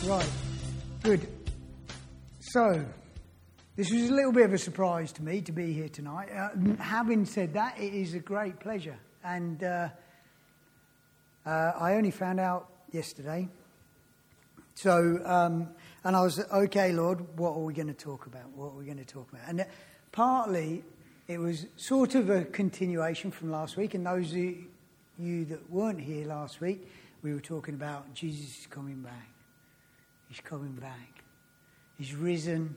Right, good. So, this was a little bit of a surprise to me to be here tonight. Having said that, it is a great pleasure. And I only found out yesterday. So, and I was, okay, Lord, what are we going to talk about? What are we going to talk about? And partly, it was sort of a continuation from last week. And those of you that weren't here last week, we were talking about Jesus is coming back. He's coming back. He's risen.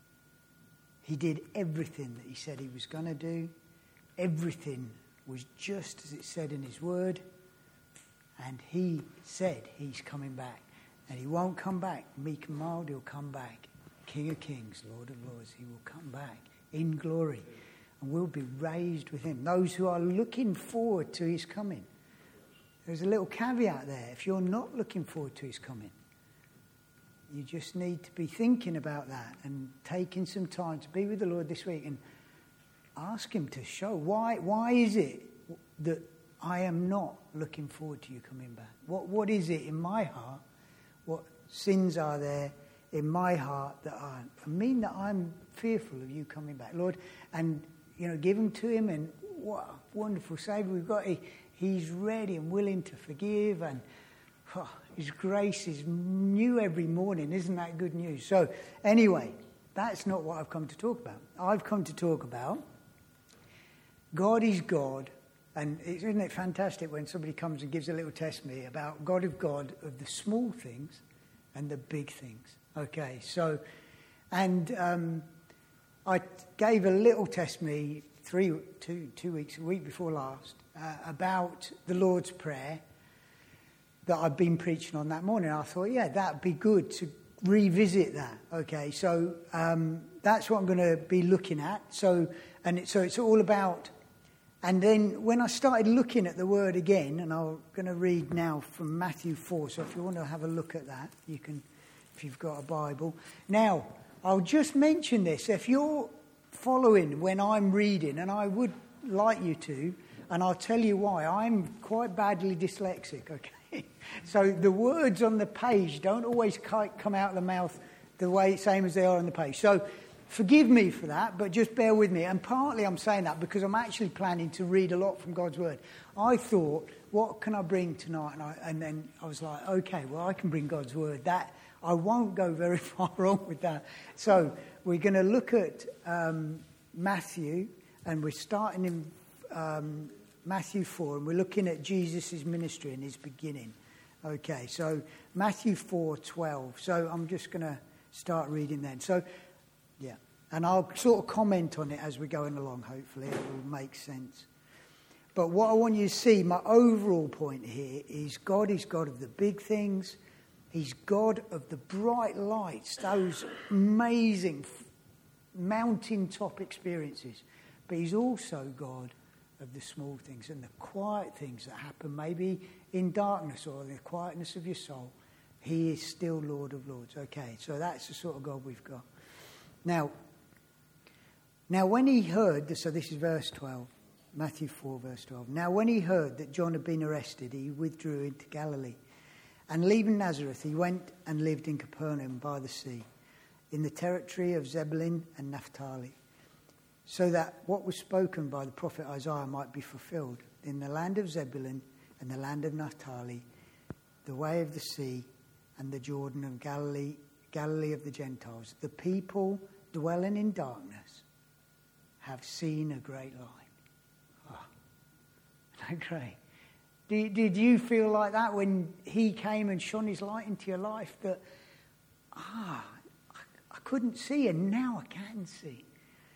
He did everything that he said he was going to do. Everything was just as it said in his word. And he said he's coming back. And he won't come back meek and mild. He'll come back King of Kings, Lord of Lords. He will come back in glory. And we'll be raised with him. Those who are looking forward to his coming. There's a little caveat there. If you're not looking forward to his coming, you just need to be thinking about that and taking some time to be with the Lord this week and ask him to show why is it that I am not looking forward to you coming back? What is it in my heart? What sins are there in my heart that I'm fearful of you coming back, Lord? And give them to him. And what a wonderful Saviour we've got. He's ready and willing to forgive, and his grace is new every morning. Isn't that good news? So anyway, that's not what I've come to talk about. I've come to talk about God is God. And isn't it fantastic when somebody comes and gives a little testimony about God of the small things and the big things. Okay, so, and I gave a little testimony a week before last, about the Lord's Prayer that I've been preaching on that morning. I thought, that'd be good to revisit that. Okay, so that's what I'm going to be looking at. So it's all about. And then when I started looking at the word again, and I'm going to read now from Matthew 4. So if you want to have a look at that, you can, if you've got a Bible. Now, I'll just mention this. If you're following when I'm reading, and I would like you to, and I'll tell you why. I'm quite badly dyslexic, okay? So the words on the page don't always come out of the mouth the same as they are on the page. So forgive me for that, but just bear with me. And partly I'm saying that because I'm actually planning to read a lot from God's Word. I thought, what can I bring tonight? And then I was like, okay, well, I can bring God's Word. That I won't go very far wrong with that. So we're going to look at Matthew, and we're starting in Matthew 4, and we're looking at Jesus' ministry and his beginning. Okay, so Matthew 4:12. So I'm just going to start reading then. So, yeah, and I'll sort of comment on it as we're going along, hopefully. It will make sense. But what I want you to see, my overall point here, is God of the big things. He's God of the bright lights, those amazing mountaintop experiences. But he's also God of the small things and the quiet things that happen maybe in darkness or the quietness of your soul. He is still Lord of Lords. Okay, so that's the sort of God we've got. Now when he heard, so this is verse 12, Matthew 4, verse 12. Now when he heard that John had been arrested, he withdrew into Galilee. And leaving Nazareth, he went and lived in Capernaum by the sea, in the territory of Zebulun and Naphtali, so that what was spoken by the prophet Isaiah might be fulfilled. In the land of Zebulun and the land of Naphtali, the way of the sea and the Jordan of Galilee of the Gentiles, the people dwelling in darkness have seen a great light. Oh, isn't that great? Did you feel like that when he came and shone his light into your life, that, I couldn't see and now I can see?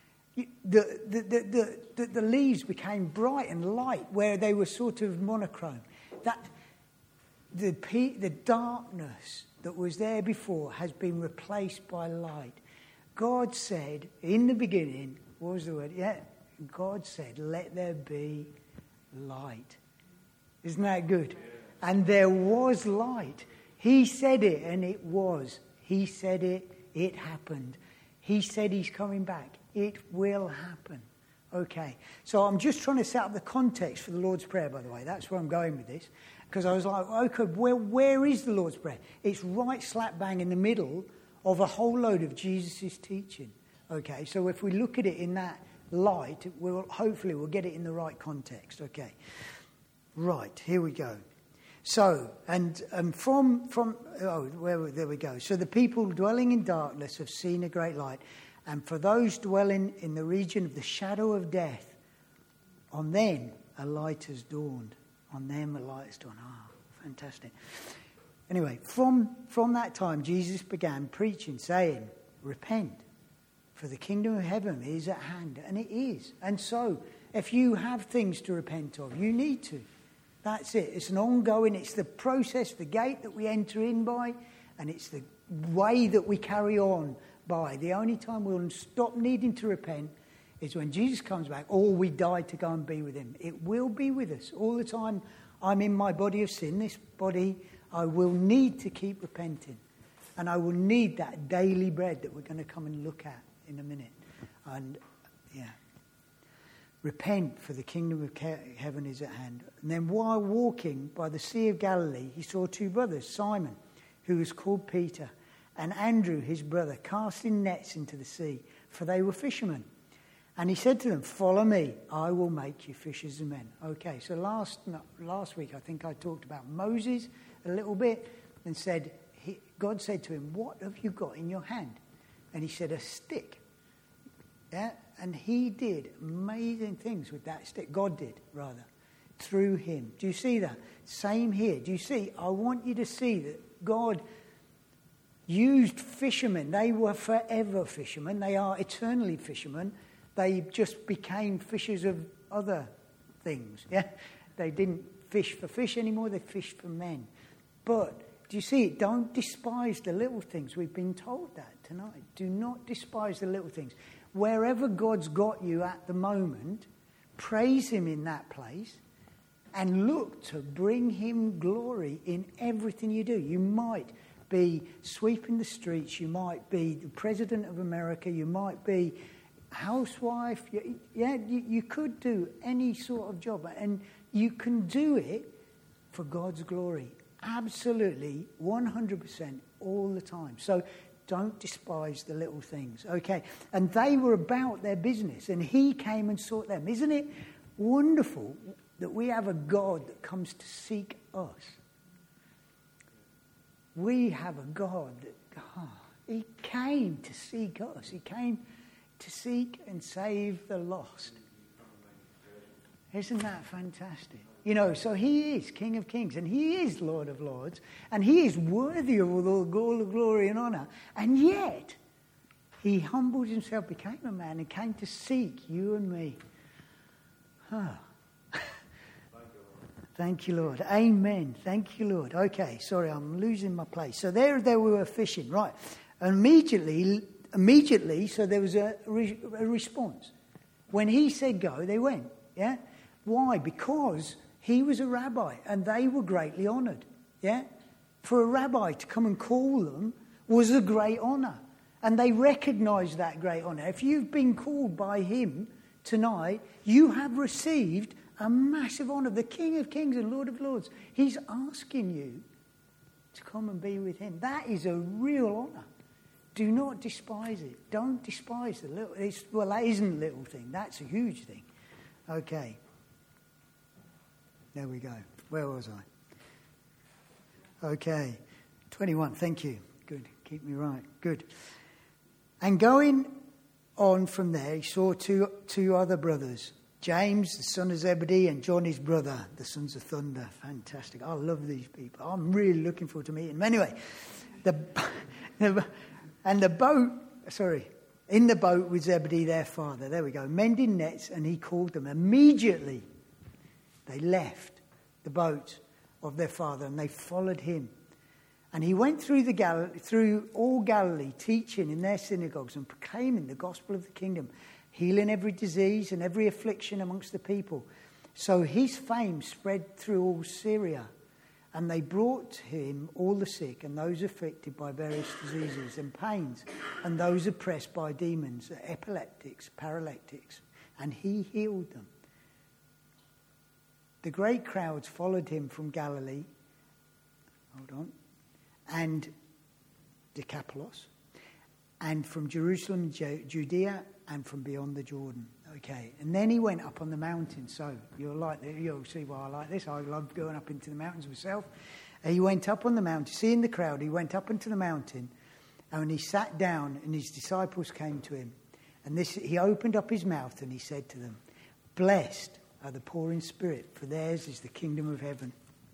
The leaves became bright and light where they were sort of monochrome. That the darkness that was there before has been replaced by light. God said, in the beginning, what was the word? Yeah, God said, let there be light. Isn't that good? And there was light. He said it and it was. He said it, it happened. He said he's coming back. It will happen. Okay, so I'm just trying to set up the context for the Lord's Prayer, by the way. That's where I'm going with this. Because I was like, okay, where is the Lord's Prayer? It's right slap bang in the middle of a whole load of Jesus' teaching. Okay, so if we look at it in that light, hopefully we'll get it in the right context. Okay, right, here we go. So, there we go. So the people dwelling in darkness have seen a great light. And for those dwelling in the region of the shadow of death, on them a light has dawned. On them a light has dawned. Fantastic. Anyway, from that time, Jesus began preaching, saying, repent, for the kingdom of heaven is at hand. And it is. And so, if you have things to repent of, you need to. That's it. It's an ongoing, it's the process, the gate that we enter in by, and it's the way that we carry on by. The only time we'll stop needing to repent is when Jesus comes back, or we die to go and be with him. It will be with us all the time. I'm in my body of sin. This body, I will need to keep repenting. And I will need that daily bread that we're going to come and look at in a minute. And, yeah. Repent, for the kingdom of heaven is at hand. And then while walking by the Sea of Galilee, he saw two brothers, Simon, who was called Peter, and Andrew, his brother, casting nets into the sea, for they were fishermen. And he said to them, follow me, I will make you fishers of men. Okay, so last week I think I talked about Moses a little bit and said, God said to him, what have you got in your hand? And he said, a stick. Yeah, and he did amazing things with that stick. God did, rather, through him. Do you see that? Same here. Do you see? I want you to see that God used fishermen. They were forever fishermen. They are eternally fishermen. They just became fishers of other things. Yeah, they didn't fish for fish anymore. They fished for men. But do you see it? Don't despise the little things. We've been told that tonight. Do not despise the little things. Wherever God's got you at the moment, praise him in that place and look to bring him glory in everything you do. You might be sweeping the streets. You might be the president of America. You might be housewife. You could do any sort of job, and you can do it for God's glory. Absolutely, 100% all the time. So don't despise the little things. Okay, and they were about their business, and he came and sought them. Isn't it wonderful that we have a God that comes to seek us? We have a God that he came to seek us. He came to seek and save the lost. Isn't that fantastic? You know, so he is King of Kings and he is Lord of Lords and he is worthy of all the glory and honour. And yet, he humbled himself, became a man and came to seek you and me. Thank you, Lord. Amen. Thank you, Lord. Okay, sorry, I'm losing my place. So there we were fishing, right. And immediately, so there was a response. When he said go, they went, yeah? Why? Because he was a rabbi and they were greatly honoured, yeah? For a rabbi to come and call them was a great honour. And they recognised that great honour. If you've been called by him tonight, you have received a massive honour. The King of Kings and Lord of Lords, he's asking you to come and be with him. That is a real honour. Do not despise it. Don't despise the little. Well, that isn't a little thing. That's a huge thing. Okay. There we go. Where was I? Okay. 21. Thank you. Good. Keep me right. Good. And going on from there, he saw two other brothers. James, the son of Zebedee, and John, his brother, the sons of thunder. Fantastic. I love these people. I'm really looking forward to meeting them. Anyway, in the boat with Zebedee, their father. There we go. Mending nets, and he called them. Immediately, they left the boat of their father, and they followed him. And he went through all Galilee, teaching in their synagogues and proclaiming the gospel of the kingdom, healing every disease and every affliction amongst the people. So his fame spread through all Syria. And they brought to him all the sick and those afflicted by various diseases and pains, and those oppressed by demons, epileptics, paralytics, and he healed them. The great crowds followed him from Galilee, and Decapolis, and from Jerusalem, Judea, and from beyond the Jordan. Okay, and then he went up on the mountain. So you'll see why I like this. I love going up into the mountains myself. And he went up on the mountain, seeing the crowd. He went up into the mountain, and when he sat down, and his disciples came to him, and he opened up his mouth, and he said to them, "Blessed are the poor in spirit, for theirs is the kingdom of heaven."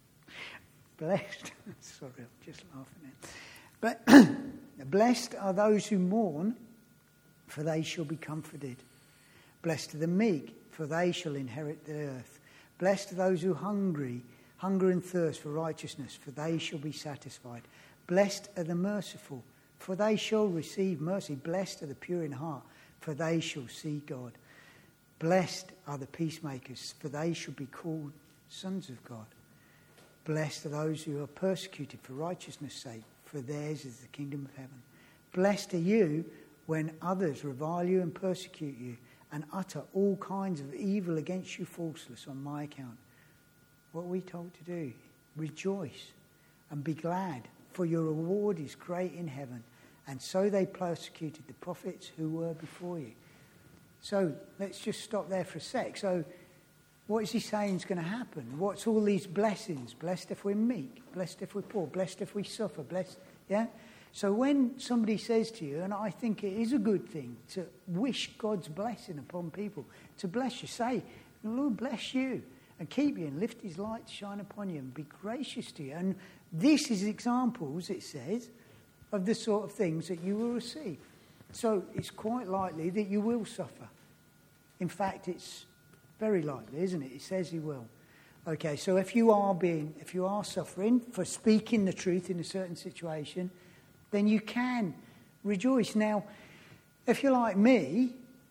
Blessed, sorry, I'm just laughing at it. But blessed are those who mourn, for they shall be comforted. Blessed are the meek, for they shall inherit the earth. Blessed are those who hunger and thirst for righteousness, for they shall be satisfied. Blessed are the merciful, for they shall receive mercy. Blessed are the pure in heart, for they shall see God. Blessed are the peacemakers, for they shall be called sons of God. Blessed are those who are persecuted for righteousness' sake, for theirs is the kingdom of heaven. Blessed are you when others revile you and persecute you and utter all kinds of evil against you falsely on my account. What are we told to do? Rejoice and be glad, for your reward is great in heaven. And so they persecuted the prophets who were before you. So let's just stop there for a sec. So what is he saying is going to happen? What's all these blessings? Blessed if we're meek, blessed if we're poor, blessed if we suffer, blessed, yeah? So when somebody says to you, and I think it is a good thing to wish God's blessing upon people, to bless you, say, "The Lord bless you and keep you and lift his light to shine upon you and be gracious to you." And this is examples, it says, of the sort of things that you will receive. So it's quite likely that you will suffer. In fact, it's very likely, isn't it? It says he will. Okay, so if you are suffering for speaking the truth in a certain situation, then you can rejoice. Now, if you're like me,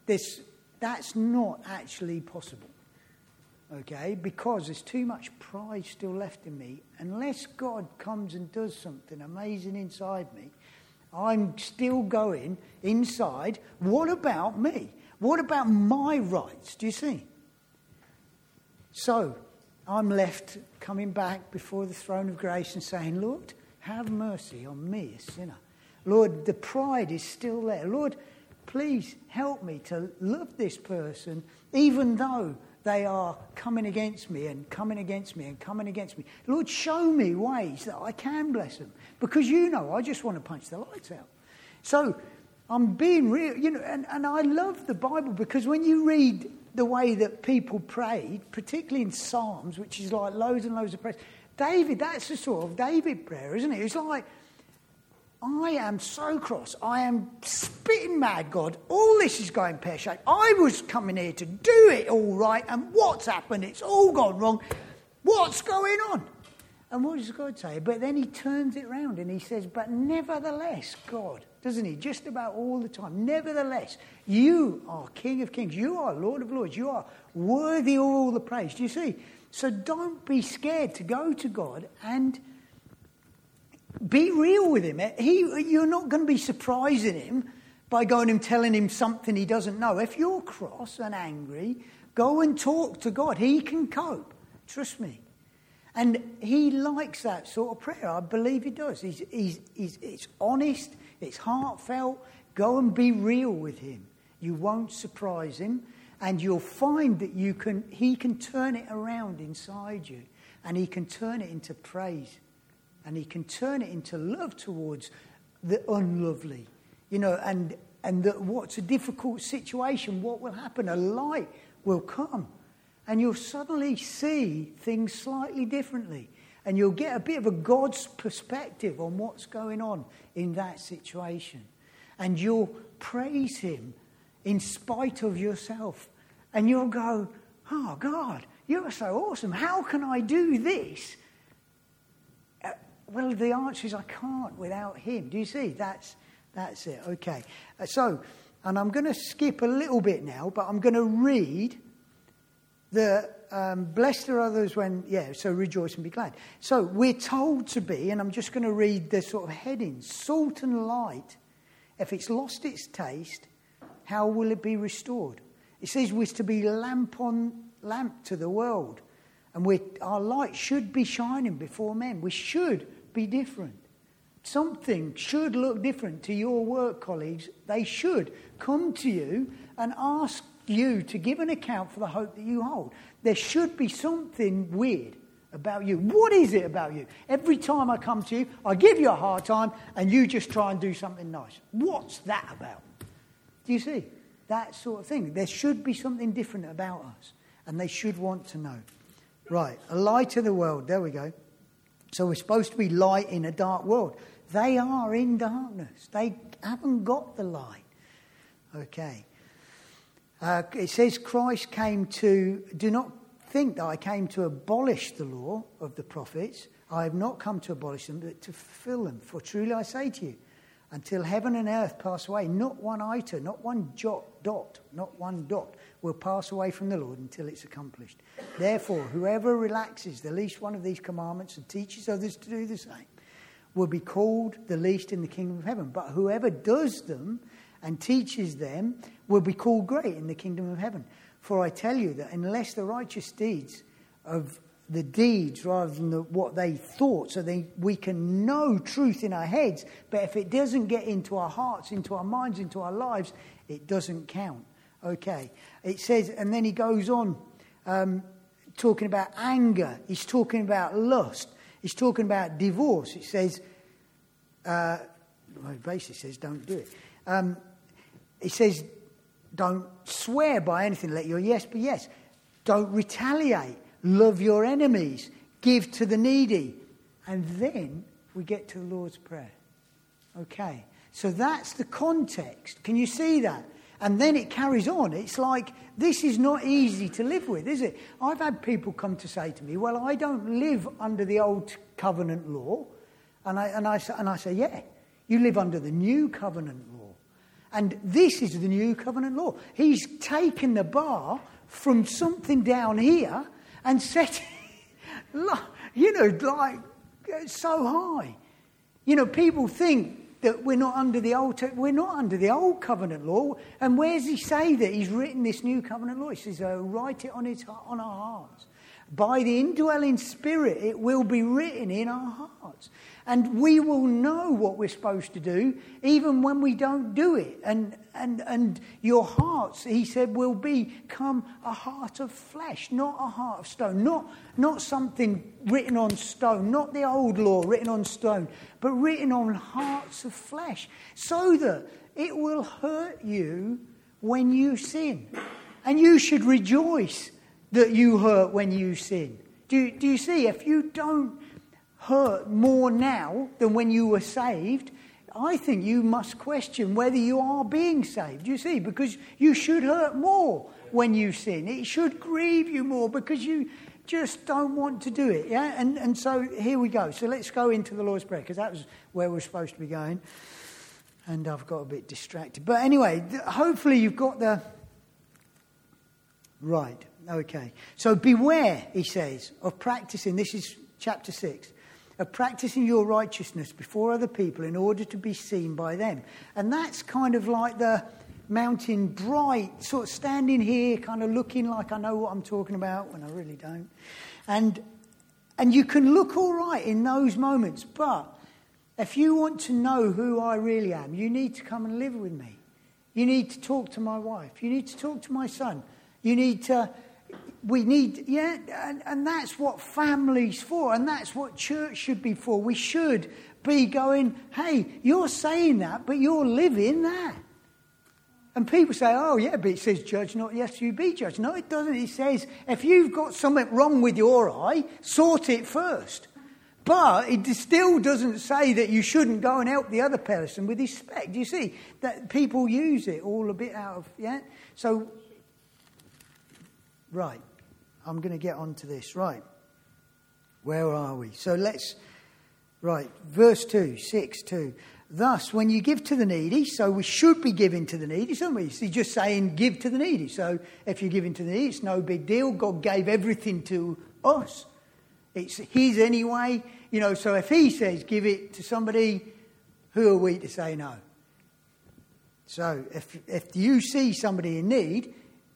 that's not actually possible. Okay, because there's too much pride still left in me. Unless God comes and does something amazing inside me, I'm still going inside. What about me? What about my rights? Do you see? So I'm left coming back before the throne of grace and saying, "Lord, have mercy on me, a sinner. Lord, the pride is still there. Lord, please help me to love this person, even though they are coming against me and coming against me and coming against me. Lord, show me ways that I can bless them. Because I just want to punch the lights out." So I'm being real, and I love the Bible, because when you read the way that people prayed, particularly in Psalms, which is like loads and loads of prayers, David, that's the sort of David prayer, isn't it? It's like, "I am so cross. I am spitting mad, God. All this is going pear-shaped. I was coming here to do it all right, and what's happened? It's all gone wrong. What's going on?" And what does God say? But then he turns it around and he says, "But nevertheless, God," doesn't he? Just about all the time. "Nevertheless, you are King of Kings. You are Lord of Lords. You are worthy of all the praise." Do you see? So don't be scared to go to God and be real with him. You're not going to be surprising him by going and telling him something he doesn't know. If you're cross and angry, go and talk to God. He can cope. Trust me. And he likes that sort of prayer. I believe he does. It's honest. It's heartfelt. Go and be real with him. You won't surprise him. And you'll find that he can turn it around inside you. And he can turn it into praise. And he can turn it into love towards the unlovely. And what's a difficult situation, what will happen? A light will come. And you'll suddenly see things slightly differently. And you'll get a bit of a God's perspective on what's going on in that situation. And you'll praise him in spite of yourself. And you'll go, "Oh, God, you're so awesome. How can I do this?" Well, the answer is I can't without him. Do you see? That's it. Okay. And I'm going to skip a little bit now, but I'm going to read the blessed are others so rejoice and be glad. So we're told to be, and I'm just going to read the sort of headings. Salt and light, if it's lost its taste, how will it be restored? It says we're to be lamp to the world And our light should be shining before men. We should be different. Something should look different to your work colleagues. They should come to you and ask you to give an account for the hope that you hold. There should be something weird about you. What is it about you? Every time I come to you, I give you a hard time and you just try and do something nice. What's that about? Do you see? That sort of thing. There should be something different about us, and they should want to know. Right, a light of the world. There we go. So we're supposed to be light in a dark world. They are in darkness. They haven't got the light. Okay. It says Christ came to... Do not think that I came to abolish the law of the prophets. I have not come to abolish them, but to fulfill them. For truly I say to you, until heaven and earth pass away, not one iota, not one not one dot will pass away from the Lord until it's accomplished. Therefore, whoever relaxes the least one of these commandments and teaches others to do the same will be called the least in the kingdom of heaven. But whoever does them and teaches them will be called great in the kingdom of heaven. For I tell you that unless the righteous deeds of the deeds rather than what they thought, so we can know truth in our heads, but if it doesn't get into our hearts, into our minds, into our lives, it doesn't count. Okay. It says, and then he goes on talking about anger. He's talking about lust. He's talking about divorce. It says, it basically says don't do it. It says don't swear by anything. Let your yes be yes. Don't retaliate. Love your enemies. Give to the needy. And then we get to the Lord's Prayer. Okay. So that's the context. Can you see that? And then it carries on. It's like, this is not easy to live with, is it? I've had people come to say to me, well, I don't live under the old covenant law. And I say, yeah, you live under the new covenant law. And this is the new covenant law. He's taken the bar from something down here and set it, like, so high. People think that we're not under the old covenant law. And where does he say that he's written this new covenant law? He says, write it on our hearts. By the indwelling Spirit, it will be written in our hearts. And we will know what we're supposed to do, even when we don't do it. And your hearts, he said, will become a heart of flesh, not a heart of stone. Not something written on stone, not the old law written on stone, but written on hearts of flesh, so that it will hurt you when you sin. And you should rejoice that you hurt when you sin. Do you see? If you don't hurt more now than when you were saved, I think you must question whether you are being saved. You see, because you should hurt more when you sin. It should grieve you more because you just don't want to do it. Yeah, and so here we go. So let's go into the Lord's Prayer, because that was where we're supposed to be going, and I've got a bit distracted. But anyway, hopefully you've got the right. Okay. So beware, he says, of practicing. This is chapter 6. Of practicing your righteousness before other people in order to be seen by them. And that's kind of like the mountain bright, sort of standing here, kind of looking like I know what I'm talking about when I really don't. And you can look all right in those moments, but if you want to know who I really am, you need to come and live with me. You need to talk to my wife. You need to talk to my son. And that's what family's for, and that's what church should be for. We should be going, hey, you're saying that, but you're living that. And people say, oh, yeah, but it says judge not, yes, you be judged. No, it doesn't. It says, if you've got something wrong with your eye, sort it first. But it still doesn't say that you shouldn't go and help the other person with his speck. Do you see? That people use it all a bit out of, yeah? So, right. I'm going to get on to this. Right. Where are we? So verse 2, 6:2. Thus, when you give to the needy, so we should be giving to the needy, shouldn't we? He's just saying give to the needy. So if you're giving to the needy, it's no big deal. God gave everything to us. It's his anyway. So if he says give it to somebody, who are we to say no? So if you see somebody in need,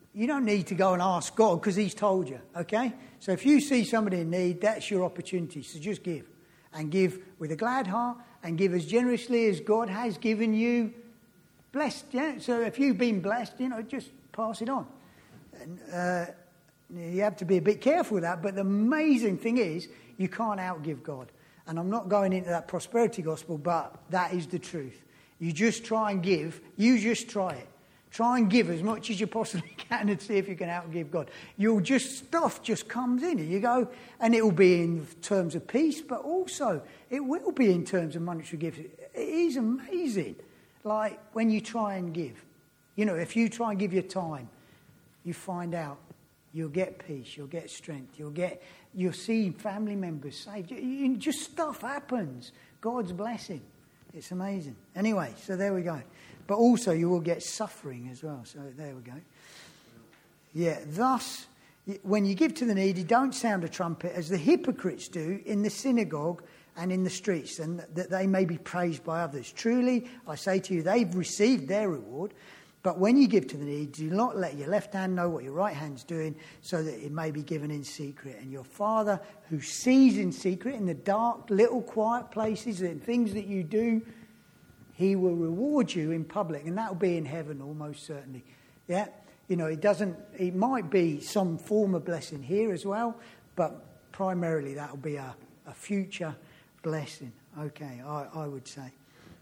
you don't need to go and ask God because he's told you, okay? So if you see somebody in need, that's your opportunity. So just give. And give with a glad heart and give as generously as God has given you. Blessed, yeah? So if you've been blessed, just pass it on. And, you have to be a bit careful with that, but the amazing thing is you can't outgive God. And I'm not going into that prosperity gospel, but that is the truth. You just try and give. You just try it. Try and give as much as you possibly can and see if you can outgive God. Stuff just comes in. You go, and it will be in terms of peace, but also it will be in terms of monetary gifts. It is amazing. Like when you try and give. If you try and give your time, you find out you'll get peace, you'll get strength, you'll see family members saved. Just stuff happens. God's blessing. It's amazing. Anyway, so there we go. But also you will get suffering as well. So there we go. Yeah, thus, when you give to the needy, don't sound a trumpet as the hypocrites do in the synagogue and in the streets, and that they may be praised by others. Truly, I say to you, they've received their reward. But when you give to the needy, do not let your left hand know what your right hand's doing, so that it may be given in secret. And your Father who sees in secret, in the dark, little quiet places and things that you do, he will reward you in public. And that will be in heaven almost certainly. Yeah? It might be some form of blessing here as well, but primarily that will be a future blessing. Okay, I would say.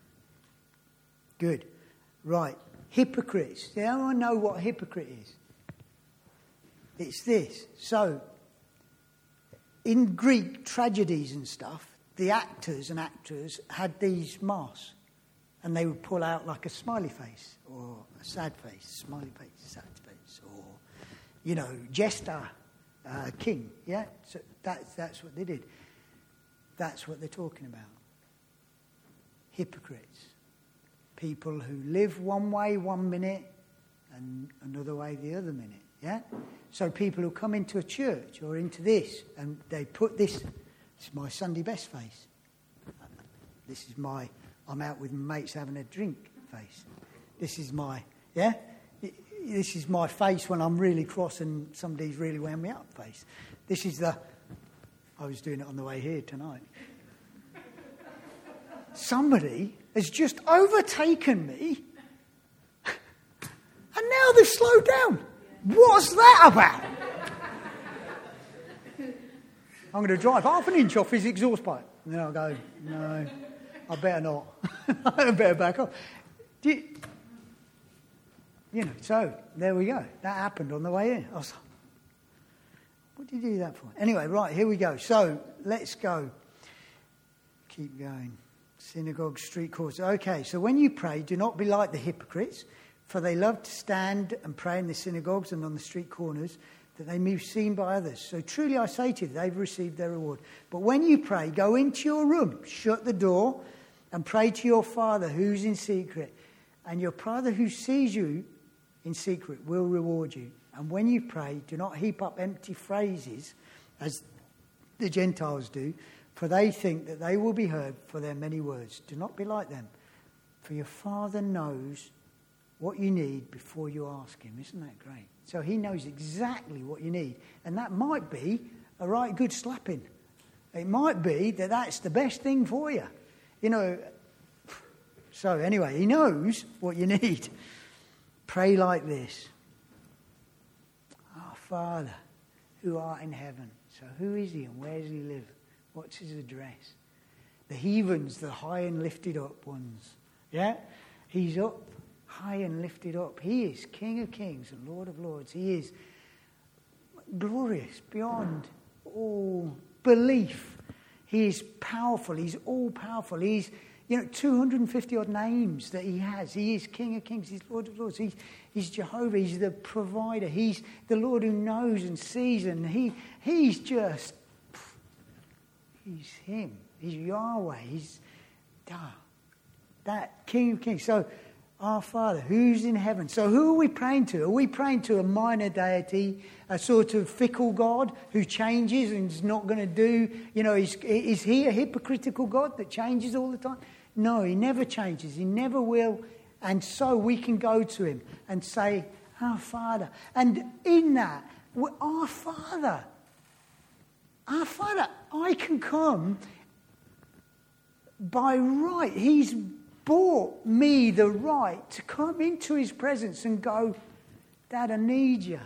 Good. Right. Hypocrites. Does anyone know what a hypocrite is? It's this. So, in Greek tragedies and stuff, the actors and actors had these masks. And they would pull out like a smiley face or a sad face, smiley face, sad face, or, jester, king. Yeah? So that's what they did. That's what they're talking about. Hypocrites. People who live one way 1 minute and another way the other minute, yeah? So people who come into a church or into this and they put this is my Sunday best face. This is my, I'm out with mates having a drink face. This is my, yeah? This is my face when I'm really cross and somebody's really wound me up face. This is I was doing it on the way here tonight. Somebody has just overtaken me and now they've slowed down. What's that about? I'm going to drive half an inch off his exhaust pipe. And then I'll go, no, I better not. I better back off. So there we go. That happened on the way in. I was like, what did you do that for? Anyway, right, here we go. So let's go. Keep going. Synagogue, street courts. Okay, so when you pray, do not be like the hypocrites, for they love to stand and pray in the synagogues and on the street corners, that they may be seen by others. So truly I say to you, they've received their reward. But when you pray, go into your room, shut the door, and pray to your Father who's in secret. And your Father who sees you in secret will reward you. And when you pray, do not heap up empty phrases, as the Gentiles do, for they think that they will be heard for their many words. Do not be like them, for your Father knows what you need before you ask him. Isn't that great? So he knows exactly what you need. And that might be a right good slapping. It might be that that's the best thing for you. So anyway, he knows what you need. Pray like this. Our Father, who art in heaven. So who is he and where does he live? What's his address? The heathens, the high and lifted up ones. Yeah? He's up, high and lifted up. He is King of kings and Lord of lords. He is glorious beyond all belief. He is powerful. He's all powerful. He's, 250 odd names that he has. He is King of kings. He's Lord of lords. He's Jehovah. He's the provider. He's the Lord who knows and sees. And he's just... He's him. He's Yahweh. He's that King of Kings. So, our Father, who's in heaven. So, who are we praying to? Are we praying to a minor deity, a sort of fickle God who changes and is not going to do, is he a hypocritical God that changes all the time? No, he never changes. He never will. And so we can go to him and say, Our Father. And in that, our Father, I can come by right. He's bought me the right to come into his presence and go, Dad, I need you.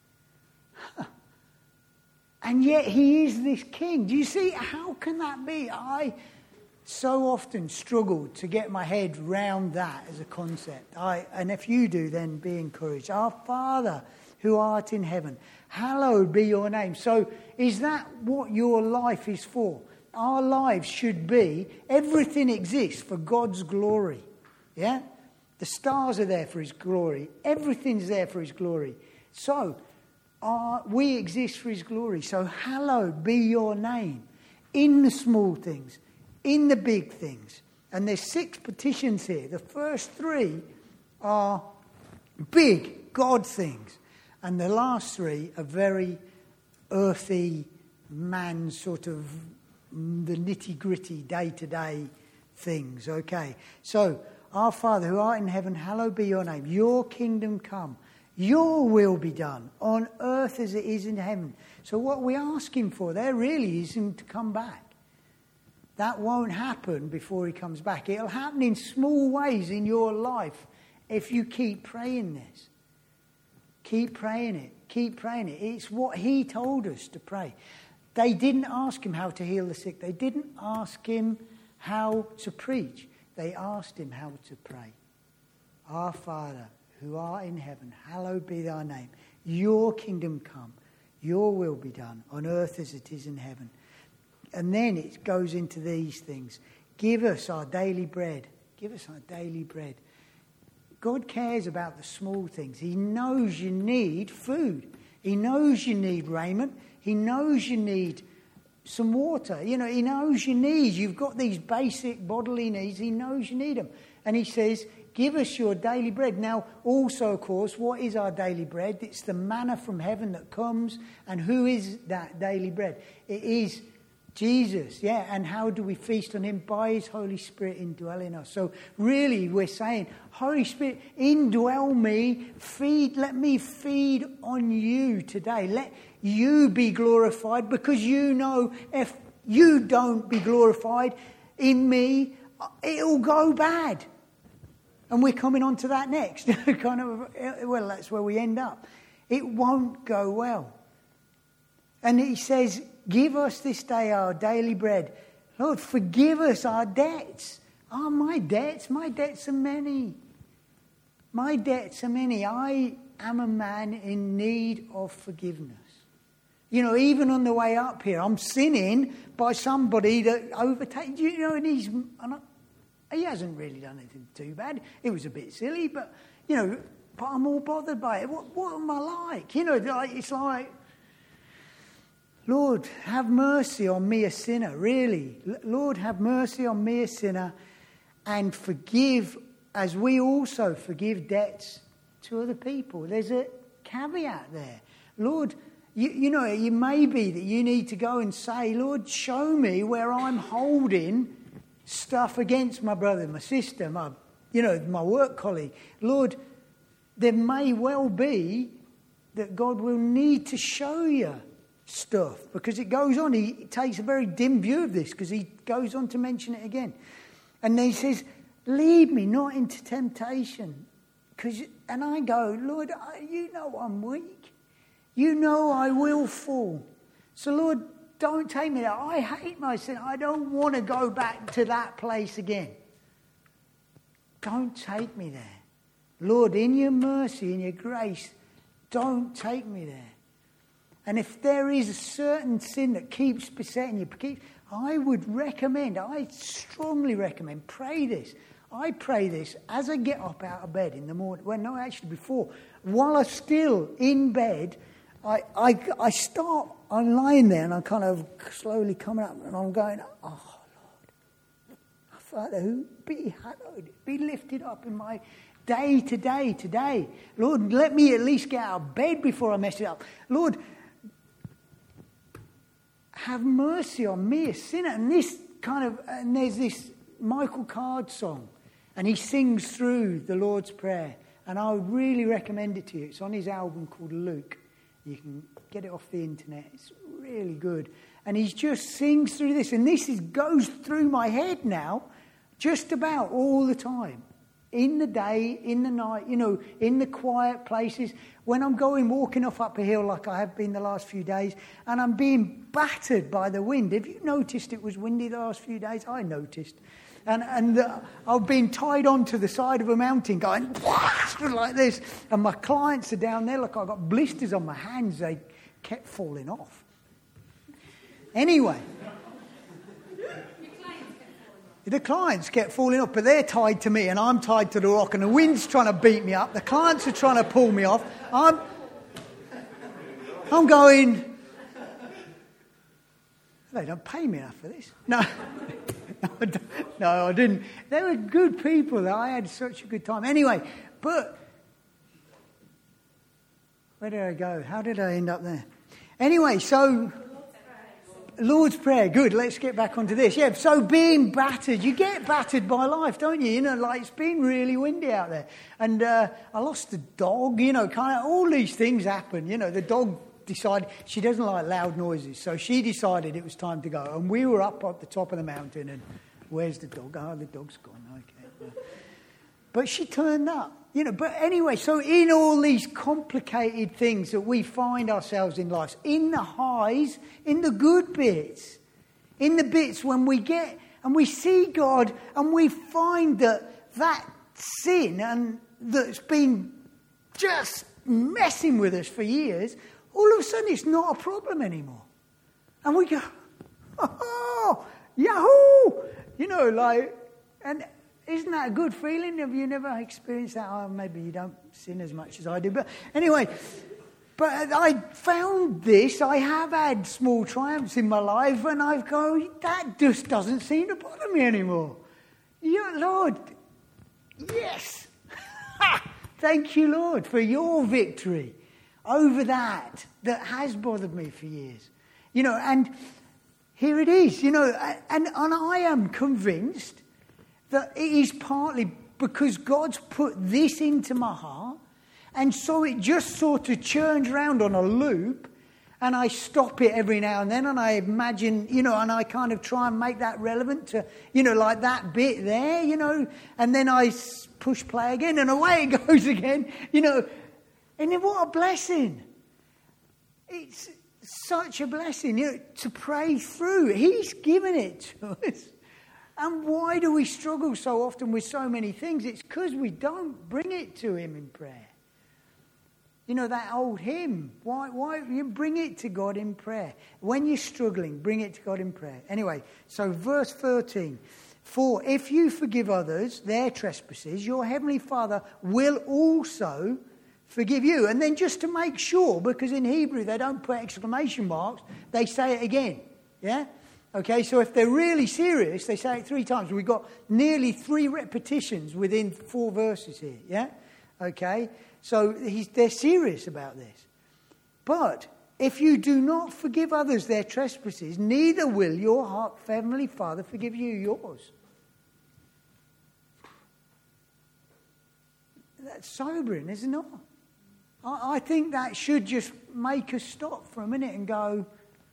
And yet he is this king. Do you see? How can that be? I so often struggled to get my head round that as a concept. And if you do, then be encouraged. Our Father who art in heaven, hallowed be your name. So is that what your life is for? Our lives should be, everything exists for God's glory. Yeah? The stars are there for his glory. Everything's there for his glory. So we exist for his glory. So hallowed be your name in the small things, in the big things. And there's 6 petitions here. The first 3 are big God things. And the last 3 are very earthy, man sort of the nitty-gritty, day-to-day things. Okay, so our Father who art in heaven, hallowed be your name. Your kingdom come. Your will be done on earth as it is in heaven. So what we ask him for there really is him to come back. That won't happen before he comes back. It'll happen in small ways in your life if you keep praying this. Keep praying it. Keep praying it. It's what he told us to pray. They didn't ask him how to heal the sick. They didn't ask him how to preach. They asked him how to pray. Our Father, who art in heaven, hallowed be thy name. Your kingdom come. Your will be done on earth as it is in heaven. And then it goes into these things. Give us our daily bread. Give us our daily bread. God cares about the small things. He knows you need food. He knows you need raiment. He knows you need some water. You know, he knows you need. You've got these basic bodily needs. He knows you need them. And he says, give us your daily bread. Now, also, of course, what is our daily bread? It's the manna from heaven that comes. And who is that daily bread? It is Jesus, yeah. And how do we feast on him? By his Holy Spirit indwelling us. So really we're saying, Holy Spirit, indwell me, let me feed on you today. Let you be glorified, because you know if you don't be glorified in me, it'll go bad. And we're coming on to that next. Well, that's where we end up. It won't go well. And he says, give us this day our daily bread. Lord, forgive us our debts. My debts are many. My debts are many. I am a man in need of forgiveness. You know, even on the way up here, I'm sinning by somebody that overtakes, you know, and he hasn't really done anything too bad. It was a bit silly, but, you know, but I'm all bothered by it. What am I like? You know, it's like, Lord, have mercy on me, a sinner, really. Lord, have mercy on me, a sinner, and forgive as we also forgive debts to other people. There's a caveat there. Lord, you know, it may be that you need to go and say, Lord, show me where I'm holding stuff against my brother, my sister, my work colleague. Lord, there may well be that God will need to show you stuff, because it goes on. He takes a very dim view of this, because he goes on to mention it again. And then he says, lead me not into temptation. And I go, Lord, you know I'm weak. You know I will fall. So Lord, don't take me there. I hate my sin. I don't want to go back to that place again. Don't take me there. Lord, in your mercy, in your grace, don't take me there. And if there is a certain sin that keeps besetting you, I strongly recommend, pray this. I pray this as I get up out of bed in the morning. Well, no, actually before. While I'm still in bed, I'm lying there and I'm kind of slowly coming up and I'm going, oh, Lord, Father, who be hallowed, be lifted up in my day to day today. Lord, let me at least get out of bed before I mess it up. Lord, have mercy on me, a sinner. And there's this Michael Card song, and he sings through the Lord's Prayer. And I would really recommend it to you. It's on his album called Luke. You can get it off the internet. It's really good. And he just sings through this. And this goes through my head now just about all the time. In the day, in the night, in the quiet places. When I'm walking off up a hill like I have been the last few days, and I'm being battered by the wind. Have you noticed it was windy the last few days? I noticed. And I've been tied onto the side of a mountain going like this. And my clients are down there. Look, I've got blisters on my hands. They kept falling off. Anyway. The clients kept falling off, but they're tied to me and I'm tied to the rock and the wind's trying to beat me up. The clients are trying to pull me off. I'm going, they don't pay me enough for this. No, I didn't. They were good people. I had such a good time. Anyway, but where did I go? How did I end up there? Anyway, so Lord's Prayer, good, let's get back onto this. Yeah, so being battered, you get battered by life, don't you? Like it's been really windy out there. And I lost the dog, kind of all these things happen. The dog decided, she doesn't like loud noises, so she decided it was time to go. And we were up at the top of the mountain and where's the dog? Oh, the dog's gone, okay. But she turned up. But anyway, so in all these complicated things that we find ourselves in life, in the highs, in the good bits, in the bits when we get and we see God and we find that sin and that's been just messing with us for years, all of a sudden it's not a problem anymore. And we go, oh, yahoo! And isn't that a good feeling? Have you never experienced that? Oh, maybe you don't sin as much as I do. But anyway, I found this. I have had small triumphs in my life, and I go, that just doesn't seem to bother me anymore. Lord, yes. Thank you, Lord, for your victory over that has bothered me for years. And here it is, and I am convinced that it is partly because God's put this into my heart, and so it just sort of churns around on a loop, and I stop it every now and then, and I imagine, and I kind of try and make that relevant to, like that bit there, and then I push play again, and away it goes again, and then what a blessing. It's such a blessing, to pray through. He's given it to us. And why do we struggle so often with so many things? It's because we don't bring it to him in prayer. That old hymn. Why you bring it to God in prayer? When you're struggling, bring it to God in prayer. Anyway, so verse 13. For if you forgive others their trespasses, your heavenly Father will also forgive you. And then just to make sure, because in Hebrew they don't put exclamation marks, they say it again. Yeah? Okay, so if they're really serious, they say it 3 times. We've got nearly 3 repetitions within 4 verses here, yeah? Okay, so they're serious about this. But if you do not forgive others their trespasses, neither will your heavenly Father forgive you yours. That's sobering, isn't it? I think that should just make us stop for a minute and go,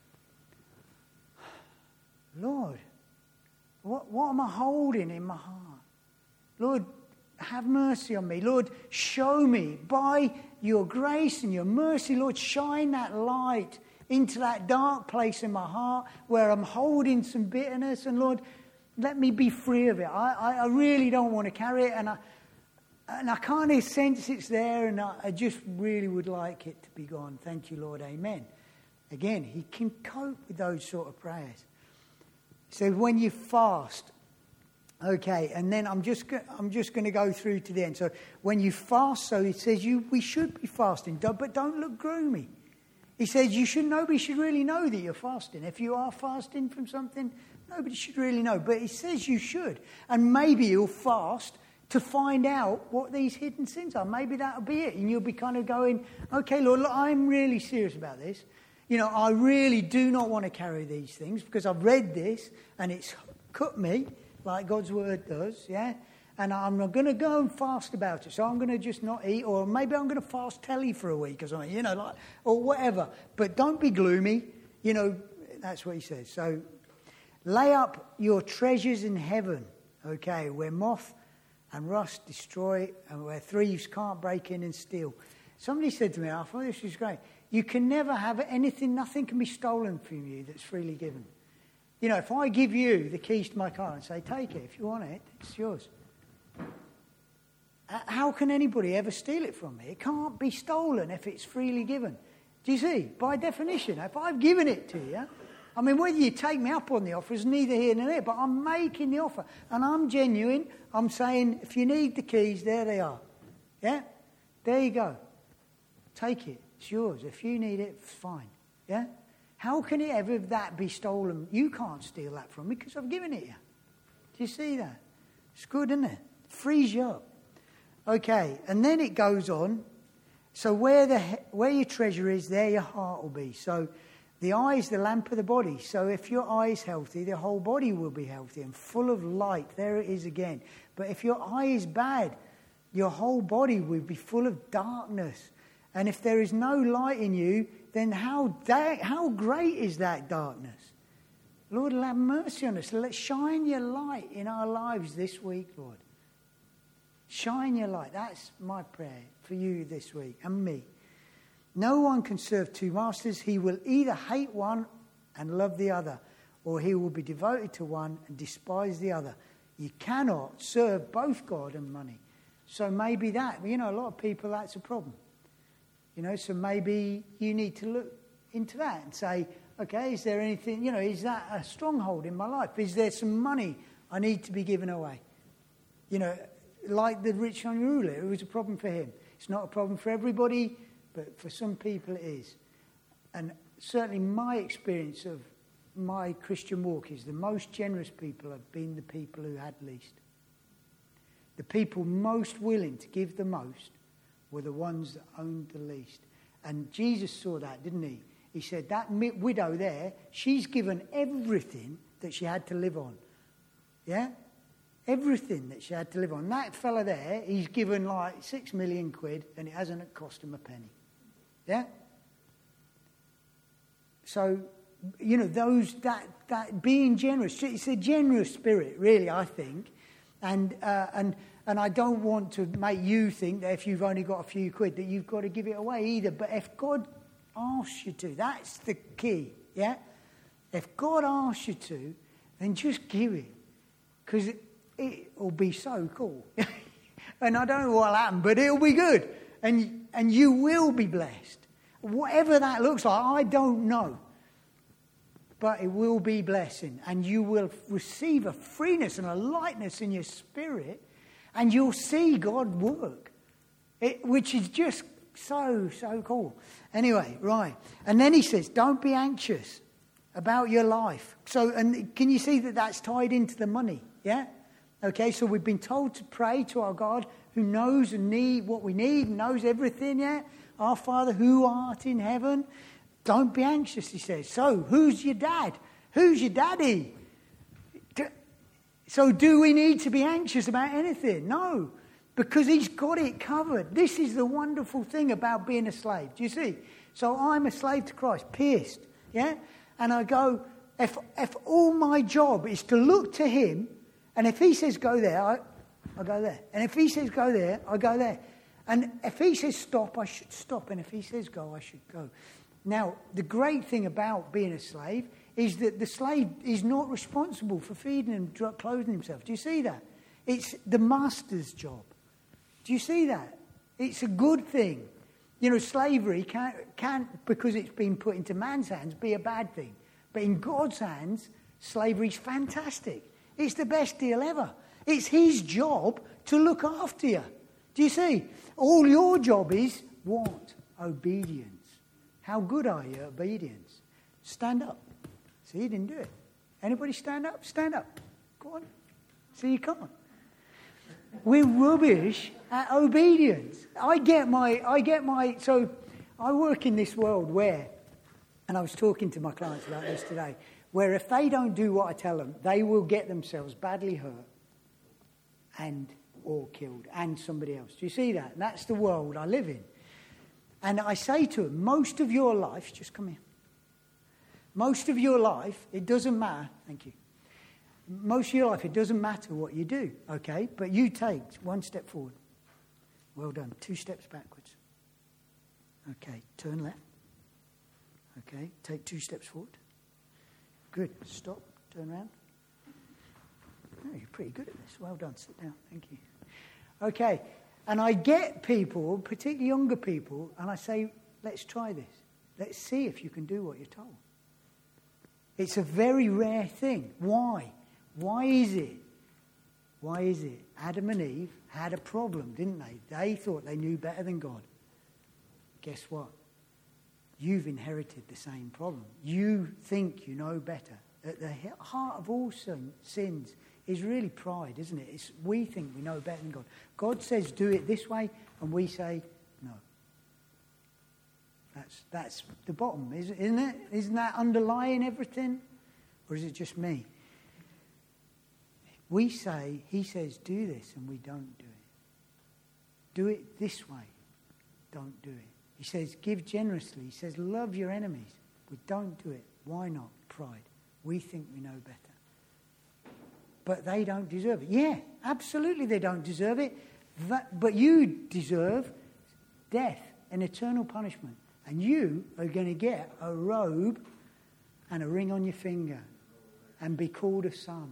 Lord, what am I holding in my heart? Lord, have mercy on me. Lord, show me by your grace and your mercy. Lord, shine that light into that dark place in my heart where I'm holding some bitterness. And Lord, let me be free of it. I really don't want to carry it. And I kind of sense it's there, and I just really would like it to be gone. Thank you, Lord. Amen. Again, he can cope with those sort of prayers. So when you fast, okay, and then I'm just going to go through to the end. So when you fast, so it says we should be fasting, but don't look gloomy. He says nobody should really know that you're fasting. If you are fasting from something, nobody should really know. But he says you should, and maybe you'll fast to find out what these hidden sins are. Maybe that'll be it, and you'll be kind of going, okay, Lord, look, I'm really serious about this. I really do not want to carry these things because I've read this and it's cut me like God's word does, yeah? and I'm not going to go and fast about it, so I'm going to just not eat, or maybe I'm going to fast telly for a week or something, or whatever. But don't be gloomy, that's what he says. So lay up your treasures in heaven, okay, where moth and rust destroy, and where thieves can't break in and steal. Somebody said to me, I thought this was great, you can never have anything, nothing can be stolen from you that's freely given. If I give you the keys to my car and say, take it, if you want it, it's yours. How can anybody ever steal it from me? It can't be stolen if it's freely given. Do you see? By definition, if I've given it to you, whether you take me up on the offer is neither here nor there, but I'm making the offer. And I'm genuine. I'm saying, if you need the keys, there they are. Yeah? There you go. Take it. It's yours. If you need it, fine. Yeah? How can it ever that be stolen? You can't steal that from me because I've given it you. Do you see that? It's good, isn't it? Frees you up. Okay, and then it goes on. So where your treasure is, there your heart will be. So the eye is the lamp of the body. So if your eye is healthy, the whole body will be healthy and full of light. There it is again. But if your eye is bad, your whole body will be full of darkness. And if there is no light in you, then how great is that darkness? Lord, have mercy on us. Let's shine your light in our lives this week, Lord. Shine your light. That's my prayer for you this week and me. No one can serve two masters. He will either hate one and love the other, or he will be devoted to one and despise the other. You cannot serve both God and money. So maybe that, a lot of people, that's a problem. So maybe you need to look into that and say, okay, is there anything, is that a stronghold in my life? Is there some money I need to be given away? Like the rich young ruler, it was a problem for him. It's not a problem for everybody, but for some people it is. And certainly my experience of my Christian walk is the most generous people have been the people who had least. The people most willing to give the most were the ones that owned the least. And Jesus saw that, didn't he? He said, that widow there, she's given everything that she had to live on. Yeah? Everything that she had to live on. That fella there, he's given like 6 million quid and it hasn't cost him a penny. Yeah? So, that being generous, it's a generous spirit, really, I think. And I don't want to make you think that if you've only got a few quid that you've got to give it away either. But if God asks you to, that's the key, yeah? If God asks you to, then just give it. Because it will be so cool. And I don't know what will happen, but it'll be good. And you will be blessed. Whatever that looks like, I don't know. But it will be blessing. And you will receive a freeness and a lightness in your spirit. And you'll see God work. Which is just so cool. Anyway, right. And then he says, don't be anxious about your life. So, and can you see that that's tied into the money? Yeah? Okay, so we've been told to pray to our God who knows what we need and knows everything, yeah? Our Father who art in heaven. Don't be anxious, he says. So, who's your dad? Who's your daddy? So, do we need to be anxious about anything? No, because he's got it covered. This is the wonderful thing about being a slave. Do you see? So, I'm a slave to Christ, pierced, yeah? And I go, if all my job is to look to him, and if he says go there, I go there. And if he says go there, I go there. And if he says stop, I should stop. And if he says go, I should go. Now, the great thing about being a slave is that the slave is not responsible for feeding and clothing himself. Do you see that? It's the master's job. Do you see that? It's a good thing. Slavery can't, because it's been put into man's hands, be a bad thing. But in God's hands, slavery's fantastic. It's the best deal ever. It's his job to look after you. Do you see? All your job is what? Obedience. How good are you at obedience? Stand up. See, you didn't do it. Anybody stand up? Stand up. Go on. See, you can't. We're rubbish at obedience. So I work in this world where, and I was talking to my clients about this today, where if they don't do what I tell them, they will get themselves badly hurt and or killed, and somebody else. Do you see that? And that's the world I live in. And I say to them, most of your life, just come here. Most of your life, it doesn't matter. Thank you. Most of your life, it doesn't matter what you do, okay? But you take one step forward. Well done. 2 steps backwards. Okay, turn left. Okay, take 2 steps forward. Good. Stop. Turn around. Oh, you're pretty good at this. Well done. Sit down. Thank you. Okay, and I get people, particularly younger people, and I say, let's try this. Let's see if you can do what you're told. It's a very rare thing. Why? Why is it? Why is it? Adam and Eve had a problem, didn't they? They thought they knew better than God. Guess what? You've inherited the same problem. You think you know better. At the heart of all sins is really pride, isn't it? It's we think we know better than God. God says do it this way, and we say no. That's the bottom, isn't it? Isn't that underlying everything? Or is it just me? We say, he says, do this, and we don't do it. Do it this way. Don't do it. He says, give generously. He says, love your enemies. We don't do it. Why not? Pride. We think we know better. But they don't deserve it. Yeah, absolutely they don't deserve it. But you deserve death and eternal punishment. And you are going to get a robe and a ring on your finger and be called a son.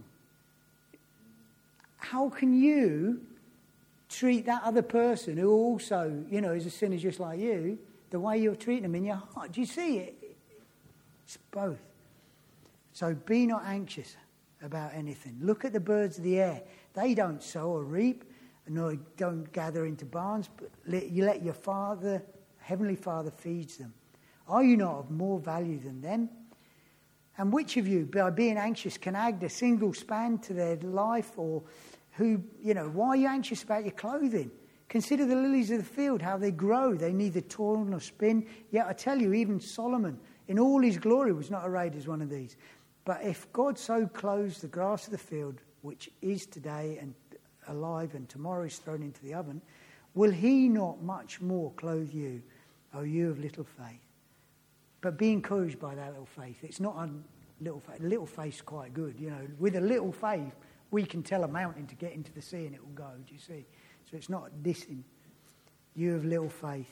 How can you treat that other person who also, is a sinner just like you, the way you're treating them in your heart? Do you see it? It's both. So be not anxious about anything. Look at the birds of the air. They don't sow or reap, nor don't gather into barns, but you let your Father, Heavenly Father, feeds them. Are you not of more value than them? And which of you, by being anxious, can add a single span to their life? Or why are you anxious about your clothing? Consider the lilies of the field, how they grow. They neither toil nor spin. Yet I tell you, even Solomon, in all his glory, was not arrayed as one of these. But if God so clothes the grass of the field, which is today and alive and tomorrow is thrown into the oven, will he not much more clothe you, O you of little faith? But be encouraged by that little faith. It's not a little faith. Little faith's quite good. With a little faith, we can tell a mountain to get into the sea and it will go. Do you see? So it's not dissing. You of little faith.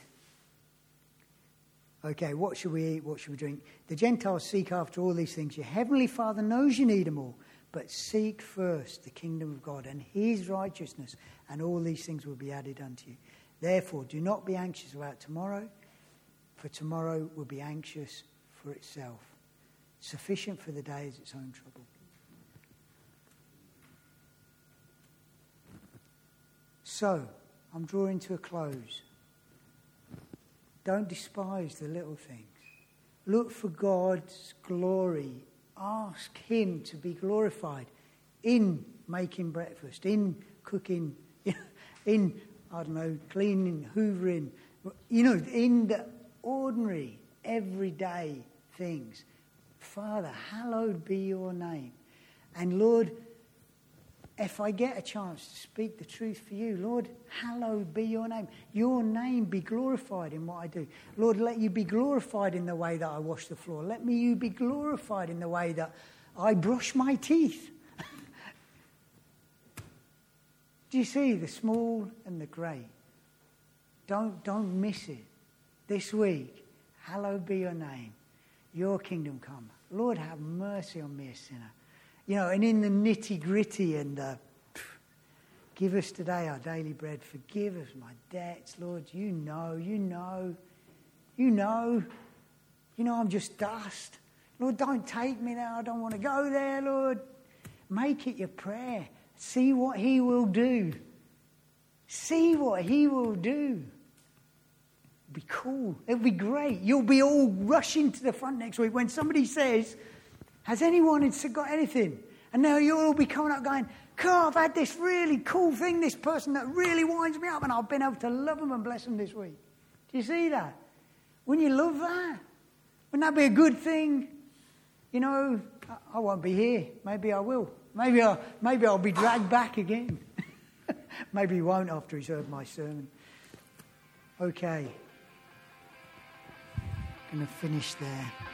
Okay, what should we eat? What should we drink? The Gentiles seek after all these things. Your Heavenly Father knows you need them all. But seek first the kingdom of God and his righteousness, and all these things will be added unto you. Therefore, do not be anxious about tomorrow, for tomorrow will be anxious for itself. Sufficient for the day is its own trouble. So, I'm drawing to a close. Don't despise the little things. Look for God's glory. Ask him to be glorified in making breakfast, in cooking, in, cleaning, hoovering, in the ordinary, everyday things. Father, hallowed be your name. And Lord, if I get a chance to speak the truth for you, Lord, hallowed be your name. Your name be glorified in what I do. Lord, let you be glorified in the way that I wash the floor. Let me you be glorified in the way that I brush my teeth. Do you see the small and the great? Don't miss it. This week, hallowed be your name. Your kingdom come. Lord, have mercy on me, a sinner. And in the nitty-gritty and give us today our daily bread. Forgive us my debts, Lord. You know, I'm just dust. Lord, don't take me there. I don't want to go there, Lord. Make it your prayer. See what he will do. See what he will do. It'll be cool. It'll be great. You'll be all rushing to the front next week when somebody says, has anyone got anything? And now you'll all be coming up going, God, I've had this really cool thing, this person that really winds me up, and I've been able to love them and bless them this week. Do you see that? Wouldn't you love that? Wouldn't that be a good thing? I won't be here. Maybe I will. Maybe I'll be dragged back again. Maybe he won't after he's heard my sermon. Okay. Going to finish there.